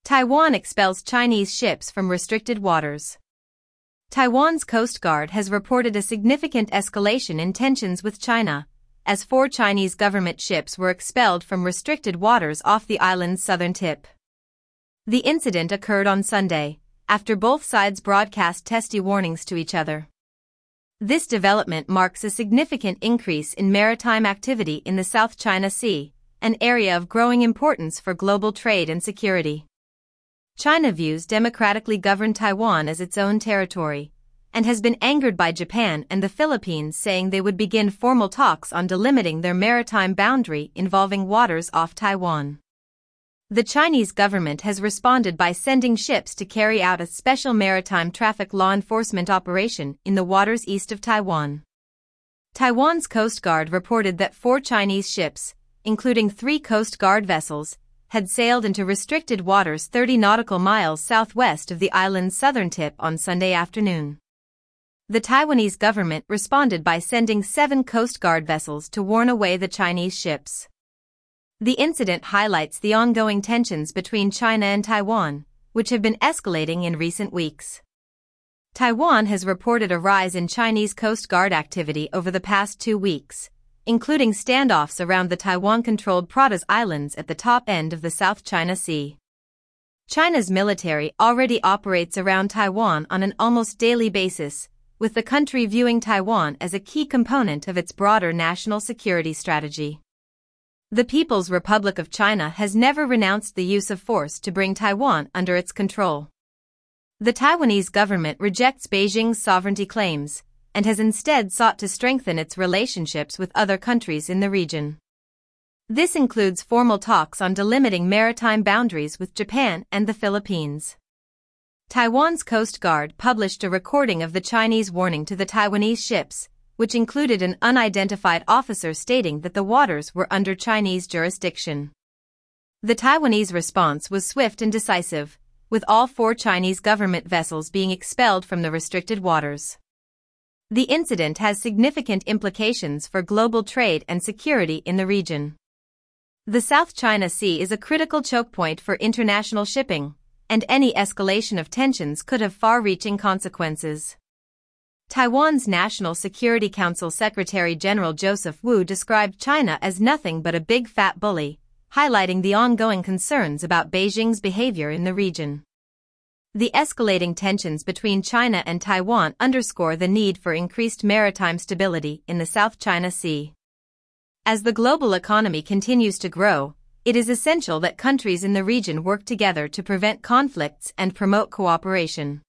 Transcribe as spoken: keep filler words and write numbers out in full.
Taiwan expels Chinese ships from restricted waters. Taiwan's Coast Guard has reported a significant escalation in tensions with China, as four Chinese government ships were expelled from restricted waters off the island's southern tip. The incident occurred on Sunday, after both sides broadcast testy warnings to each other. This development marks a significant increase in maritime activity in the South China Sea, an area of growing importance for global trade and security. China views democratically governed Taiwan as its own territory, and has been angered by Japan and the Philippines, saying they would begin formal talks on delimiting their maritime boundary involving waters off Taiwan. The Chinese government has responded by sending ships to carry out a special maritime traffic law enforcement operation in the waters east of Taiwan. Taiwan's Coast Guard reported that four Chinese ships, including three Coast Guard vessels, had sailed into restricted waters thirty nautical miles southwest of the island's southern tip on Sunday afternoon. The Taiwanese government responded by sending seven Coast Guard vessels to warn away the Chinese ships. The incident highlights the ongoing tensions between China and Taiwan, which have been escalating in recent weeks. Taiwan has reported a rise in Chinese Coast Guard activity over the past two weeks, including standoffs around the Taiwan-controlled Pratas Islands at the top end of the South China Sea. China's military already operates around Taiwan on an almost daily basis, with the country viewing Taiwan as a key component of its broader national security strategy. The People's Republic of China has never renounced the use of force to bring Taiwan under its control. The Taiwanese government rejects Beijing's sovereignty claims, and has instead sought to strengthen its relationships with other countries in the region. This includes formal talks on delimiting maritime boundaries with Japan and the Philippines. Taiwan's Coast Guard published a recording of the Chinese warning to the Taiwanese ships, which included an unidentified officer stating that the waters were under Chinese jurisdiction. The Taiwanese response was swift and decisive, with all four Chinese government vessels being expelled from the restricted waters. The incident has significant implications for global trade and security in the region. The South China Sea is a critical choke point for international shipping, and any escalation of tensions could have far-reaching consequences. Taiwan's National Security Council Secretary General Joseph Wu described China as nothing but a big fat bully, highlighting the ongoing concerns about Beijing's behavior in the region. The escalating tensions between China and Taiwan underscore the need for increased maritime stability in the South China Sea. As the global economy continues to grow, it is essential that countries in the region work together to prevent conflicts and promote cooperation.